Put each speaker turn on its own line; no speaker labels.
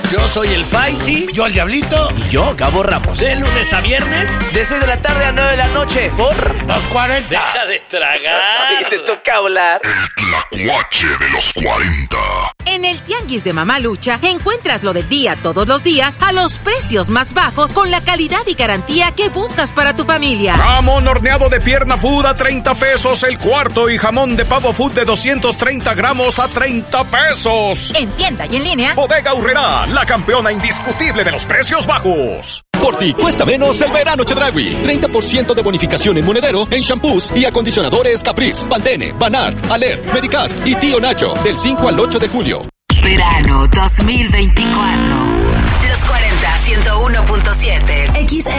Yo soy el Faisy.
Yo el Diablito.
Y yo, Gabo Ramos. De lunes a viernes,
de 6 de la tarde a 9 de la noche. Por
2:40.
Deja de tragar.
Y te toca hablar.
El tlacuache de los 40.
En el Tianguis de Mamalucha encuentras lo del día todos los días a los precios más bajos con la calidad y garantía que buscas para tu familia.
Jamón horneado de pierna food a 30 pesos el cuarto y jamón de pavo food de 230 gramos a 30 pesos.
En tienda y en línea.
Bodega Aurrerá, la campeona indiscutible de los precios bajos.
Por ti cuesta menos el verano Chedraui. 30% de bonificación en monedero, en shampoos y acondicionadores Caprice, Pantene, Banart, Alert, Medicast y Tío Nacho. Del 5 al 8 de julio.
Verano 2024. Los 40, 101.7.